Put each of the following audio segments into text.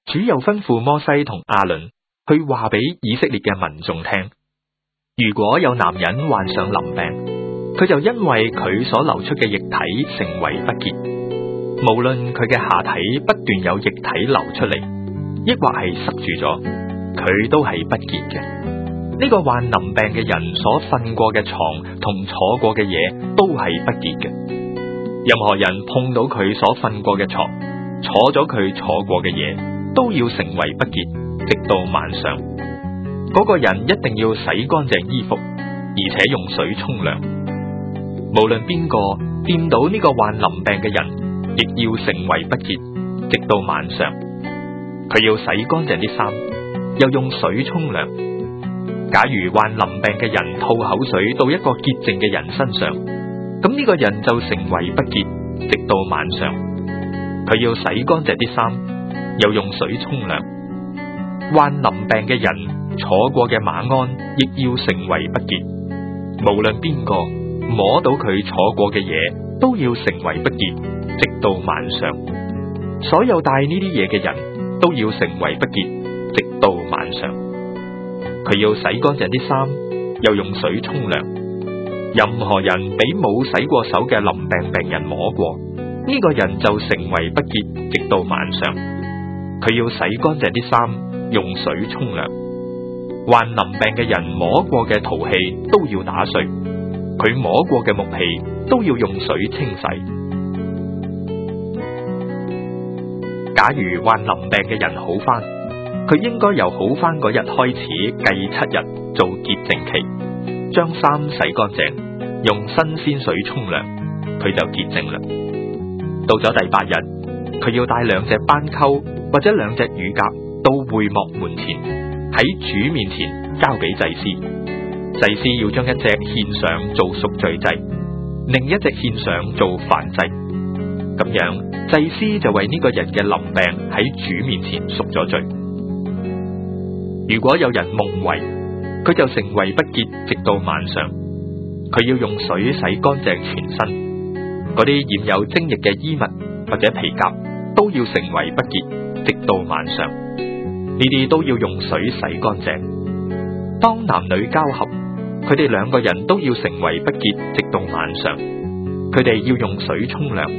主又吩咐摩西同亞倫去話俾以色列嘅民眾聽，如果有男人患上淋病，佢就因為佢所流出嘅液體成為不潔，無論佢嘅下體不斷有液體流出嚟，抑或係塞住咗，佢都係不潔嘅。呢個患淋病嘅人所瞓過嘅床同坐過嘅嘢都係不潔嘅。任何人碰到佢所瞓過嘅床，坐咗佢坐過嘅嘢，都要成為不潔，直到晚上。嗰個人一定要洗乾淨衣服，而且用水沖涼。無論邊個掂到呢個患淋病嘅人，亦要成為不潔，直到晚上。佢要洗乾淨啲衫，又用水沖涼。假如患淋病嘅人吐口水到一個潔淨嘅人身上，咁呢個人就成為不潔，直到晚上。佢要洗乾淨啲衫，又用水沖涼。患淋病嘅人坐過嘅馬鞍亦要成為不潔。無論邊個摸到佢坐過嘅嘢，都要成為不潔，直到晚上。所有帶呢啲嘢嘅人都要成為不潔，直到晚上。佢要洗乾淨啲衫，又用水沖涼。任何人俾冇洗過手嘅淋病病人摸過，呢個人就成為不潔，直到晚上。佢要洗乾淨啲衫，用水沖涼。患淋病嘅人摸過嘅陶器都要打碎，佢摸過嘅木器都要用水清洗。假如患淋病嘅人好返，佢應該由好返嗰日開始計7日做潔淨期，將衫洗乾淨，用新鮮水沖涼，佢就潔淨啦。到咗第8日，佢要帶2隻斑鳩或者2隻乳鴿到會幕門前，喺主面前交俾祭司。祭司要將一隻獻上做贖罪祭，另一隻獻上做燔祭。咁樣祭司就為呢個人嘅淋病喺主面前贖咗罪。如果有人夢遺，佢就成為不潔，直到晚上。佢要用水洗乾淨全身，嗰啲染有精液嘅衣物或者皮革都要成為不潔，直到晚上。呢啲都要用水洗乾淨。當男女交合，佢哋2個人都要成為不潔，直到晚上。佢哋要用水沖涼。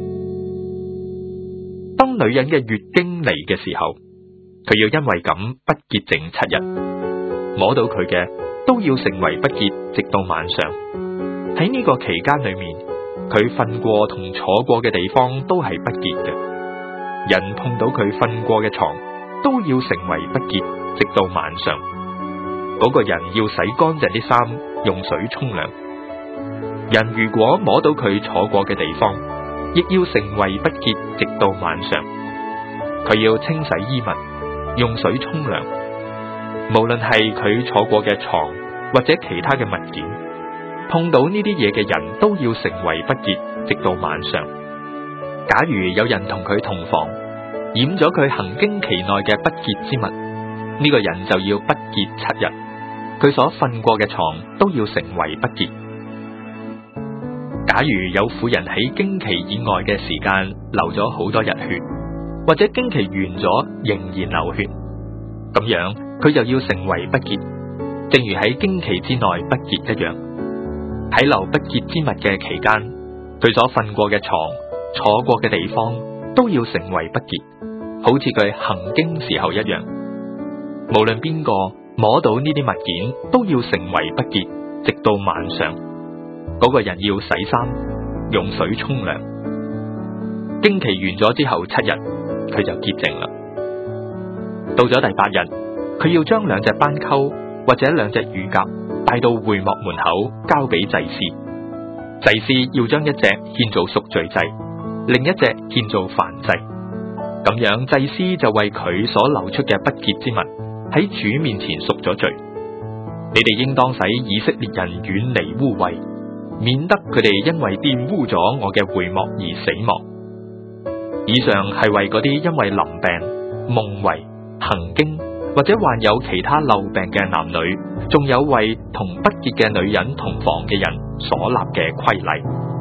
當女人嘅月經嚟嘅時候，佢要因為咁不潔淨7日。摸到佢嘅都要成為不潔，直到晚上。喺呢個期間裏面，佢瞓過同坐過嘅地方都係不潔嘅。人碰到佢瞓過嘅床，都要成為不潔，直到晚上。嗰個人要洗乾淨啲衫，用水沖涼。人如果摸到佢坐過嘅地方，亦要成為不潔，直到晚上。佢要清洗衣物，用水沖涼。無論係佢坐過嘅床或者其他嘅物件，碰到呢啲嘢嘅人都要成為不潔，直到晚上。假如有人同佢同房，染咗佢行經期內嘅不潔之物，呢個人就要不潔7日。佢所瞓過嘅床都要成為不潔。假如有婦人喺經期以外嘅時間流咗好多日血，或者經期完咗仍然流血，咁樣佢就要成為不潔，正如喺經期之內不潔一樣。喺流不潔之物嘅期間，佢所瞓過嘅床、坐過嘅地方都要成為不潔，好似佢行經時候一樣。無論邊個摸到呢啲物件，都要成為不潔，直到晚上。嗰個人要洗衫，用水沖涼。經期完咗之後7日，佢就潔淨啦。到咗第8日，佢要將2隻斑鳩或者2隻乳鴿帶到會幕門口，交俾祭司。祭司要將一隻獻做贖罪祭，另一隻獻做燔祭。咁樣祭司就為佢所流出嘅不潔之物喺主面前贖咗罪。你哋應當使以色列人遠離污穢，免得佢哋因為玷污咗我嘅會幕而死亡。以上係為嗰啲因為淋病、夢遺、行經或者患有其他漏病嘅男女，仲有為同不潔嘅女人同房嘅人所立嘅規例。